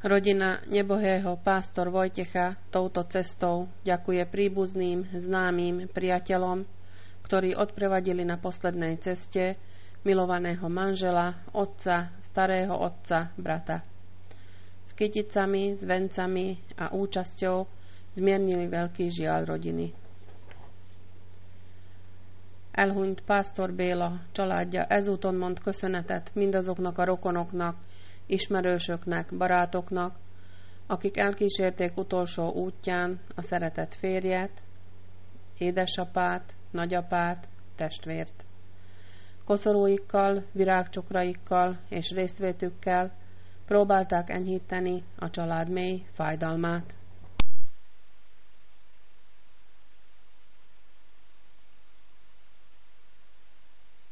Rodina nebohého pastor Vojtecha touto cestou ďakuje príbuzným, známym, priateľom, ktorí odprevadili na poslednej ceste milovaného manžela, otca, starého otca, brata. S kyticami, s vencami a účasťou zmiernili veľký žiaľ rodiny. Elhunyt Pásztor Béla családja ezúton mond köszönetet mindazoknak a rokonoknak, ismerősöknek, barátoknak, akik elkísérték utolsó útján a szeretett férjet, édesapát, nagyapát, testvért. Koszorúikkal, virágcsokraikkal és részvétükkel próbálták enyhíteni a család mély fájdalmát.